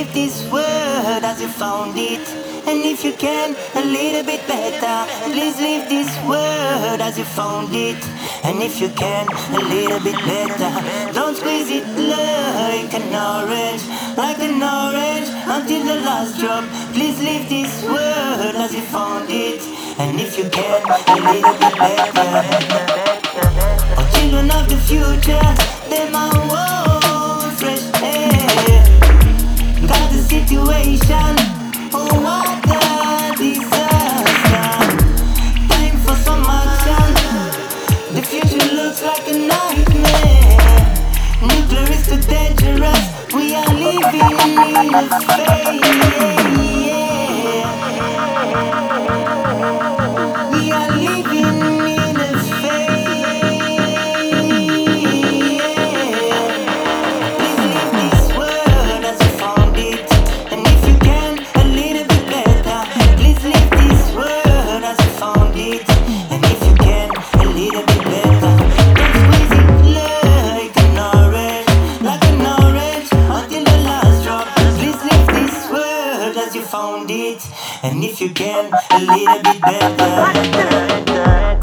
live this world as you found it. And if you can, a little bit better. Please live this world as you found it. And if you can, a little bit better. Don't squeeze it like an orange, until the last drop. Please live this world as you found it. And if you can, a little bit better. Oh, children of the future, them are warm, fresh air. Got the situation, oh what a disaster. Time for some action, the future looks like a nightmare. Nuclear is too dangerous, we are living in a phase. We are living in a phase. Please live this world as you found it. And if you can, a little bit better. Please live this world as you found it. And if you can, a little bit better. Don't squeeze it like an orange, until the last drop. Please live this world as you found it. And if you can, a little bit better.